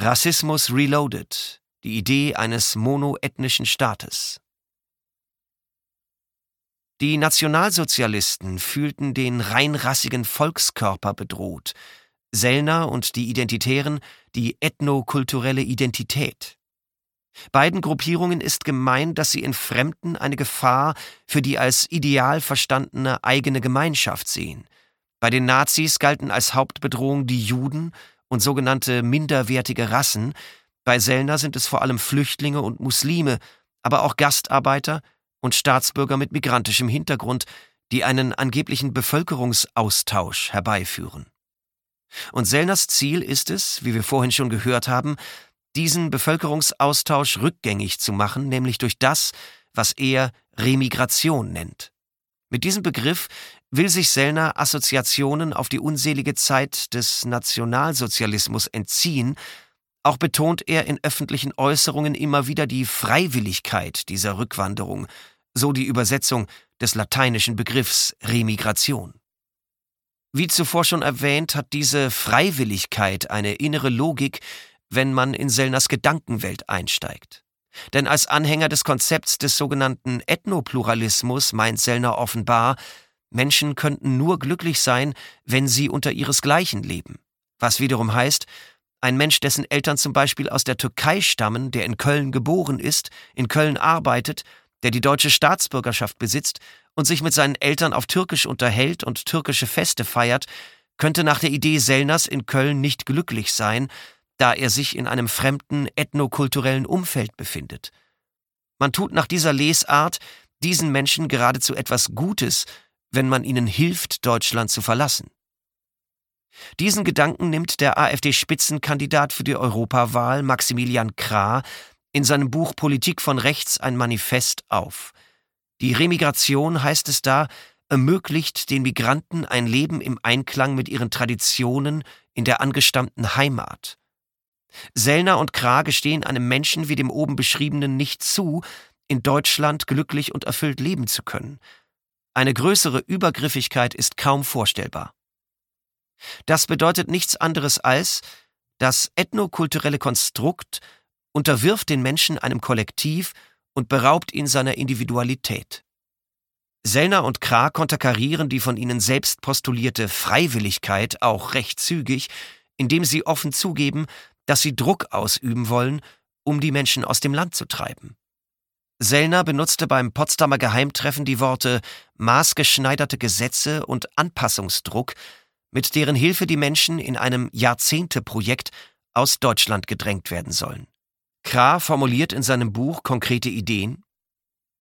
Rassismus Reloaded, die Idee eines monoethnischen Staates. Die Nationalsozialisten fühlten den reinrassigen Volkskörper bedroht, Sellner und die Identitären die ethnokulturelle Identität. Beiden Gruppierungen ist gemein, dass sie in Fremden eine Gefahr für die als ideal verstandene eigene Gemeinschaft sehen. Bei den Nazis galten als Hauptbedrohung die Juden und sogenannte minderwertige Rassen. Bei Sellner sind es vor allem Flüchtlinge und Muslime, aber auch Gastarbeiter und Staatsbürger mit migrantischem Hintergrund, die einen angeblichen Bevölkerungsaustausch herbeiführen. Und Sellners Ziel ist es, wie wir vorhin schon gehört haben, diesen Bevölkerungsaustausch rückgängig zu machen, nämlich durch das, was er Remigration nennt. Mit diesem Begriff will sich Sellner Assoziationen auf die unselige Zeit des Nationalsozialismus entziehen. Auch betont er in öffentlichen Äußerungen immer wieder die Freiwilligkeit dieser Rückwanderung, so die Übersetzung des lateinischen Begriffs Remigration. Wie zuvor schon erwähnt, hat diese Freiwilligkeit eine innere Logik, wenn man in Sellners Gedankenwelt einsteigt. Denn als Anhänger des Konzepts des sogenannten Ethnopluralismus meint Sellner offenbar, Menschen könnten nur glücklich sein, wenn sie unter ihresgleichen leben. Was wiederum heißt, ein Mensch, dessen Eltern zum Beispiel aus der Türkei stammen, der in Köln geboren ist, in Köln arbeitet, der die deutsche Staatsbürgerschaft besitzt und sich mit seinen Eltern auf Türkisch unterhält und türkische Feste feiert, könnte nach der Idee Sellners in Köln nicht glücklich sein, da er sich in einem fremden ethnokulturellen Umfeld befindet. Man tut nach dieser Lesart diesen Menschen geradezu etwas Gutes, wenn man ihnen hilft, Deutschland zu verlassen. Diesen Gedanken nimmt der AfD-Spitzenkandidat für die Europawahl Maximilian Krah in seinem Buch Politik von Rechts ein Manifest auf. Die Remigration, heißt es da, ermöglicht den Migranten ein Leben im Einklang mit ihren Traditionen in der angestammten Heimat. Sellner und Krah gestehen einem Menschen wie dem oben beschriebenen nicht zu, in Deutschland glücklich und erfüllt leben zu können. Eine größere Übergriffigkeit ist kaum vorstellbar. Das bedeutet nichts anderes als, das ethnokulturelle Konstrukt unterwirft den Menschen einem Kollektiv und beraubt ihn seiner Individualität. Sellner und Krah konterkarieren die von ihnen selbst postulierte Freiwilligkeit auch recht zügig, indem sie offen zugeben, dass sie Druck ausüben wollen, um die Menschen aus dem Land zu treiben. Sellner benutzte beim Potsdamer Geheimtreffen die Worte maßgeschneiderte Gesetze und Anpassungsdruck, mit deren Hilfe die Menschen in einem Jahrzehnteprojekt aus Deutschland gedrängt werden sollen. Krah formuliert in seinem Buch konkrete Ideen.